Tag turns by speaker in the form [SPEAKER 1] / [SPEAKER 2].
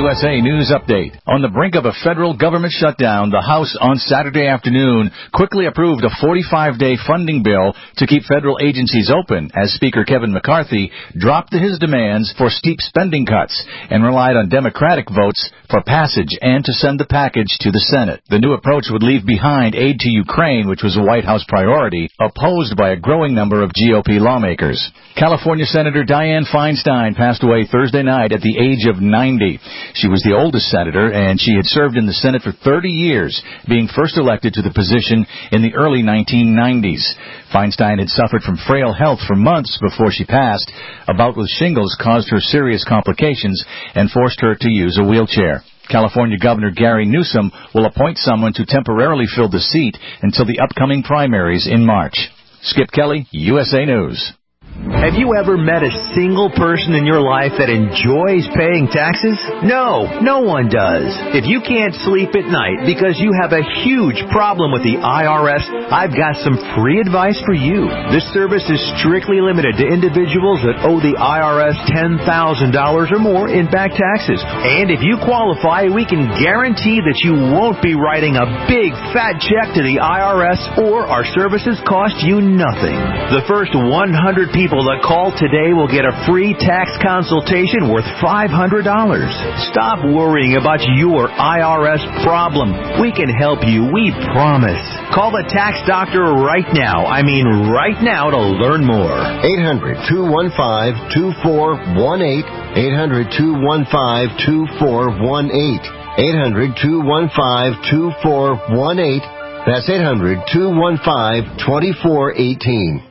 [SPEAKER 1] USA News Update. On the brink of a federal government shutdown, the House on Saturday afternoon quickly approved a 45-day funding bill to keep federal agencies open as Speaker Kevin McCarthy dropped his demands for steep spending cuts and relied on Democratic votes for passage and to send the package to the Senate. The new approach would leave behind aid to Ukraine, which was a White House priority, opposed by a growing number of GOP lawmakers. California Senator Dianne Feinstein passed away Thursday night at the age of 90. She was the oldest senator, and she had served in the Senate for 30 years, being first elected to the position in the early 1990s. Feinstein had suffered from frail health for months before she passed. A bout with shingles caused her serious complications and forced her to use a wheelchair. California Governor Gary Newsom will appoint someone to temporarily fill the seat until the upcoming primaries in March. Skip Kelly, USA News.
[SPEAKER 2] Have you ever met a single person in your life that enjoys paying taxes? No one does. If you can't sleep at night because you have a huge problem with the IRS, I've got some free advice for you. This service is strictly limited to individuals that owe the IRS $10,000 or more in back taxes. And if you qualify, we can guarantee that you won't be writing a big fat check to the IRS, or our services cost you nothing. The first 100 people that call today will get a free tax consultation worth $500. Stop worrying about your IRS problem. We can help you, we promise. Call the tax doctor right now. I mean right now to learn more.
[SPEAKER 3] 800-215-2418. 800-215-2418. 800-215-2418. That's 800-215-2418.